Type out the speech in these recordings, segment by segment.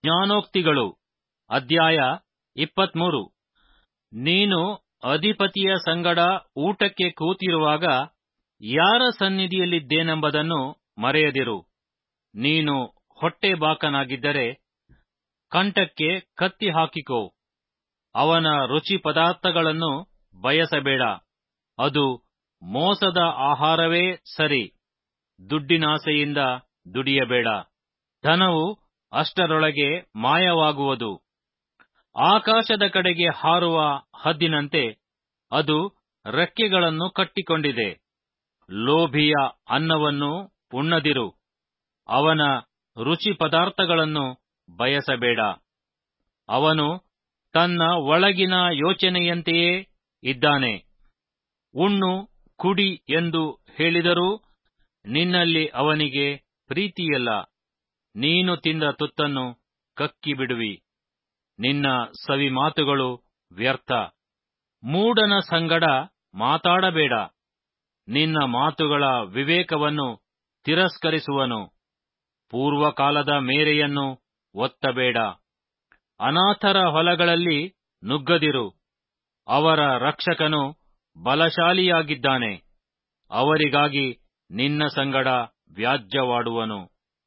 ಜ್ಞಾನೋಕ್ತಿಗಳು ಅಧ್ಯಾಯ 23. ನೀನು ಅಧಿಪತಿಯ ಸಂಗಡ ಊಟಕ್ಕೆ ಕೂತಿರುವಾಗ ಯಾರ ಸನ್ನಿಧಿಯಲ್ಲಿದ್ದೇನೆಂಬುದನ್ನು ಮರೆಯದಿರು. ನೀನು ಹೊಟ್ಟೆಬಾಕನಾಗಿದ್ದರೆ ಕಂಠಕ್ಕೆ ಕತ್ತಿ ಹಾಕಿಕೋ. ಅವನ ರುಚಿ ಪದಾರ್ಥಗಳನ್ನು ಬಯಸಬೇಡ, ಅದು ಮೋಸದ ಆಹಾರವೇ ಸರಿ. ದುಡ್ಡಿನಾಸೆಯಿಂದ ದುಡಿಯಬೇಡ, ಧನವು ಅಷ್ಟರೊಳಗೆ ಮಾಯವಾಗುವುದು. ಆಕಾಶದ ಕಡೆಗೆ ಹಾರುವ ಹದ್ದಿನಂತೆ ಅದು ರೆಕ್ಕೆಗಳನ್ನು ಕಟ್ಟಿಕೊಂಡಿದೆ. ಲೋಭಿಯ ಅನ್ನವನ್ನು ಉಣ್ಣದಿರು, ಅವನ ರುಚಿ ಪದಾರ್ಥಗಳನ್ನು ಬಯಸಬೇಡ. ಅವನು ತನ್ನ ಒಳಗಿನ ಯೋಚನೆಯಂತೆಯೇ ಇದ್ದಾನೆ. ಉಣ್ಣು ಕುಡಿ ಎಂದು ಹೇಳಿದರೂ ನಿನ್ನಲ್ಲಿ ಅವನಿಗೆ ಪ್ರೀತಿಯಿಲ್ಲ. ನೀನು ತಿಂದ ತುತ್ತನ್ನು ಕಕ್ಕಿಬಿಡುವಿ. ನಿನ್ನ ಸವಿ ಮಾತುಗಳು ವ್ಯರ್ಥ. ಮೂಢನ ಸಂಗಡ ಮಾತಾಡಬೇಡ, ನಿನ್ನ ಮಾತುಗಳ ವಿವೇಕವನ್ನು ತಿರಸ್ಕರಿಸುವನು. ಪೂರ್ವಕಾಲದ ಮೇರೆಯನ್ನು ಒತ್ತಬೇಡ. ಅನಾಥರ ಹೊಲಗಳಲ್ಲಿ ನುಗ್ಗದಿರು, ಅವರ ರಕ್ಷಕನು ಬಲಶಾಲಿಯಾಗಿದ್ದಾನೆ. ಅವರಿಗಾಗಿ ನಿನ್ನ ಸಂಗಡ ವ್ಯಾಜ್ಯವಾಡುವನು.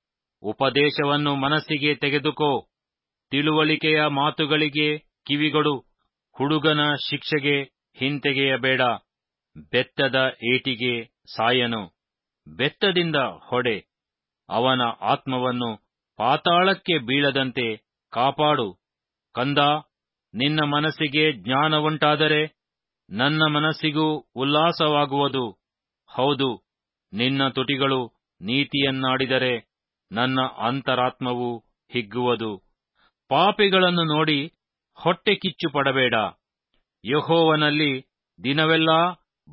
ಉಪದೇಶವನ್ನು ಮನಸ್ಸಿಗೆ ತೆಗೆದುಕೋ, ತಿಳುವಳಿಕೆಯ ಮಾತುಗಳಿಗೆ ಕಿವಿಗೊಡು. ಹುಡುಗನ ಶಿಕ್ಷೆಗೆ ಹಿಂತೆಗೆಯಬೇಡ, ಬೆತ್ತದ ಏಟಿಗೆ ಸಾಯನು. ಬೆತ್ತದಿಂದ ಹೊಡೆ, ಅವನ ಆತ್ಮವನ್ನು ಪಾತಾಳಕ್ಕೆ ಬೀಳದಂತೆ ಕಾಪಾಡು. ಕಂದ, ನಿನ್ನ ಮನಸ್ಸಿಗೆ ಜ್ಞಾನವುಂಟಾದರೆ ನನ್ನ ಮನಸ್ಸಿಗೂ ಉಲ್ಲಾಸವಾಗುವುದು. ಹೌದು, ನಿನ್ನ ತುಟಿಗಳು ನೀತಿಯನ್ನಾಡಿದರೆ ನನ್ನ ಅಂತರಾತ್ಮವು ಹಿಗ್ಗುವುದು. ಪಾಪಿಗಳನ್ನು ನೋಡಿ ಹೊಟ್ಟೆ ಕಿಚ್ಚು ಪಡಬೇಡ. ಯೆಹೋವನಲ್ಲಿ ದಿನವೆಲ್ಲಾ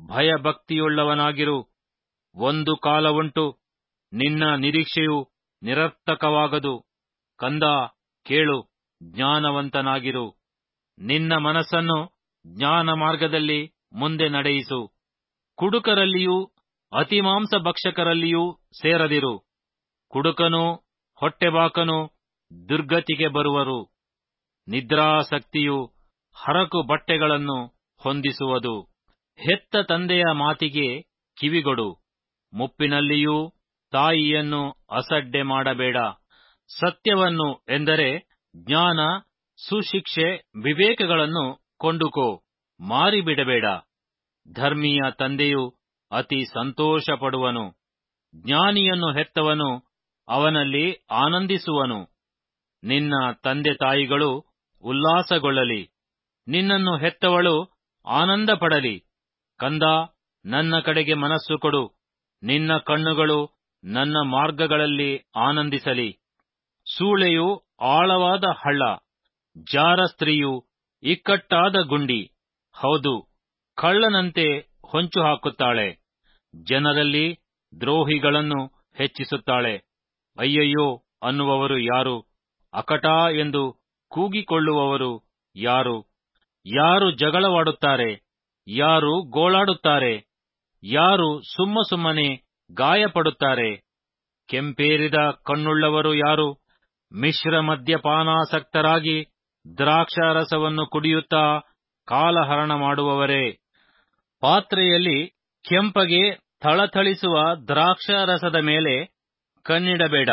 ಭಯಭಕ್ತಿಯುಳ್ಳವನಾಗಿರು. ಒಂದು ಕಾಲವುಂಟು, ನಿನ್ನ ನಿರೀಕ್ಷೆಯು ನಿರರ್ಥಕವಾಗದು. ಕಂದ, ಕೇಳು, ಜ್ಞಾನವಂತನಾಗಿರು. ನಿನ್ನ ಮನಸ್ಸನ್ನು ಜ್ಞಾನ ಮಾರ್ಗದಲ್ಲಿ ಮುಂದೆ ನಡೆಯಿಸು. ಕುಡುಕರಲ್ಲಿಯೂ ಅತಿಮಾಂಸ ಭಕ್ಷಕರಲ್ಲಿಯೂ ಸೇರದಿರು. ಕುಡುಕನೂ ಹೊಟ್ಟೆಬಾಕನೂ ದುರ್ಗತಿಗೆ ಬರುವರು. ನಿದ್ರಾಸಕ್ತಿಯು ಹರಕು ಬಟ್ಟೆಗಳನ್ನು ಹೊಂದಿಸುವುದು. ಹೆತ್ತ ತಂದೆಯ ಮಾತಿಗೆ ಕಿವಿಗೊಡು. ಮುಪ್ಪಿನಲ್ಲಿಯೂ ತಾಯಿಯನ್ನು ಅಸಡ್ಡೆ ಮಾಡಬೇಡ. ಸತ್ಯವನ್ನು ಎಂದರೆ ಜ್ಞಾನ, ಸುಶಿಕ್ಷೆ, ವಿವೇಕಗಳನ್ನು ಕೊಂಡುಕೋ, ಮಾರಿಬಿಡಬೇಡ. ಧರ್ಮಿಯ ತಂದೆಯು ಅತಿ ಸಂತೋಷಪಡುವನು. ಜ್ಞಾನಿಯನ್ನು ಹೆತ್ತವನು ಅವನಲ್ಲಿ ಆನಂದಿಸುವನು. ನಿನ್ನ ತಂದೆ ತಾಯಿಗಳು ಉಲ್ಲಾಸಗೊಳ್ಳಲಿ, ನಿನ್ನನ್ನು ಹೆತ್ತವಳು ಆನಂದಪಡಲಿ. ಕಂದ, ನನ್ನ ಕಡೆಗೆ ಮನಸ್ಸು ಕೊಡು. ನಿನ್ನ ಕಣ್ಣುಗಳು ನನ್ನ ಮಾರ್ಗಗಳಲ್ಲಿ ಆನಂದಿಸಲಿ. ಸೂಳೆಯು ಆಳವಾದ ಹಳ್ಳ, ಜಾರ ಸ್ತ್ರೀಯು ಇಕ್ಕಟ್ಟಾದ ಗುಂಡಿ. ಹೌದು, ಕಳ್ಳನಂತೆ ಹೊಂಚು ಹಾಕುತ್ತಾಳೆ. ಜನರಲ್ಲಿ ದ್ರೋಹಿಗಳನ್ನು ಹೆಚ್ಚಿಸುತ್ತಾಳೆ. ಅಯ್ಯಯ್ಯೋ ಅನ್ನುವವರು ಯಾರು? ಅಕಟಾ ಎಂದು ಕೂಗಿಕೊಳ್ಳುವವರು ಯಾರು? ಯಾರು ಜಗಳವಾಡುತ್ತಾರೆ? ಯಾರು ಗೋಳಾಡುತ್ತಾರೆ? ಯಾರು ಸುಮ್ಮನೆ ಗಾಯಪಡುತ್ತಾರೆ? ಕೆಂಪೇರಿದ ಕಣ್ಣುಳ್ಳವರು ಯಾರು? ಮಿಶ್ರ ಮದ್ಯಪಾನಾಸಕ್ತರಾಗಿ ದ್ರಾಕ್ಷಾರಸವನ್ನು ಕುಡಿಯುತ್ತಾ ಕಾಲಹರಣ ಮಾಡುವವರೇ. ಪಾತ್ರೆಯಲ್ಲಿ ಕೆಂಪಗೆ ಥಳಥಳಿಸುವ ದ್ರಾಕ್ಷಾರಸದ ಮೇಲೆ ಕಣ್ಣಿಡಬೇಡ.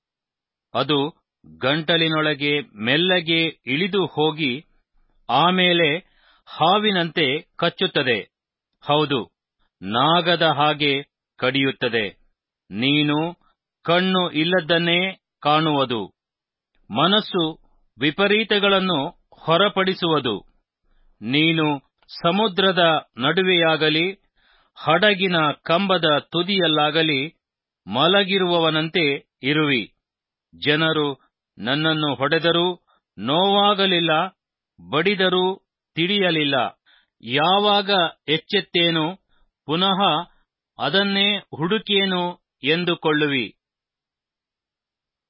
ಅದು ಗಂಟಲಿನೊಳಗೆ ಮೆಲ್ಲಗೆ ಇಳಿದು ಹೋಗಿ ಆಮೇಲೆ ಹಾವಿನಂತೆ ಕಚ್ಚುತ್ತದೆ. ಹೌದು, ನಾಗದ ಹಾಗೆ ಕಡಿಯುತ್ತದೆ. ನೀನು ಕಣ್ಣು ಇಲ್ಲದ್ದನ್ನೇ ಕಾಣುವುದು. ಮನಸ್ಸು ವಿಪರೀತಗಳನ್ನು ಹೊರಪಡಿಸುವುದು. ನೀನು ಸಮುದ್ರದ ನಡುವೆಯಾಗಲಿ ಹಡಗಿನ ಕಂಬದ ತುದಿಯಲ್ಲಾಗಲಿ ಮಲಗಿರುವವನಂತೆ ಇರುವಿ. ಜನರು ನನ್ನನ್ನು ಹೊಡೆದರೂ ನೋವಾಗಲಿಲ್ಲ, ಬಡಿದರೂ ತಿಳಿಯಲಿಲ್ಲ. ಯಾವಾಗ ಎಚ್ಚೆತ್ತೇನು, ಪುನಃ ಅದನ್ನೇ ಹುಡುಕೇನು ಎಂದುಕೊಳ್ಳುವಿ.